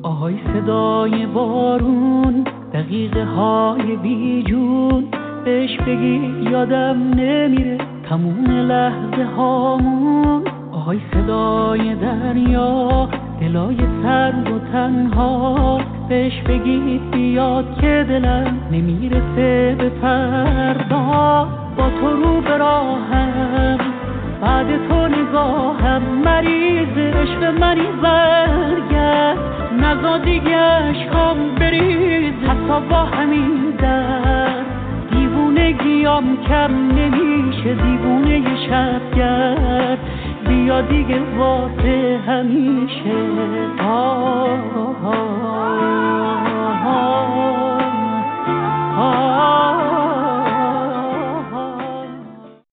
آهای صدای بارون، دقیقه های بیجون، بهش بگی یادم نمیره تموم لحظه هامون. آهای صدای دریا، دلای سرد و تنها، بهش بگی بیاد که دلم نمیرسه به فردا. با تو رو به راهم، بعد تو نگاهم، مریض عشق منی برگرد، نزا دیگه عشقام بریز حتی با همین درد. دیوونگیام کم نمیشه، دیوونه ی شبگرد، بیا دیگه واسه همیشه.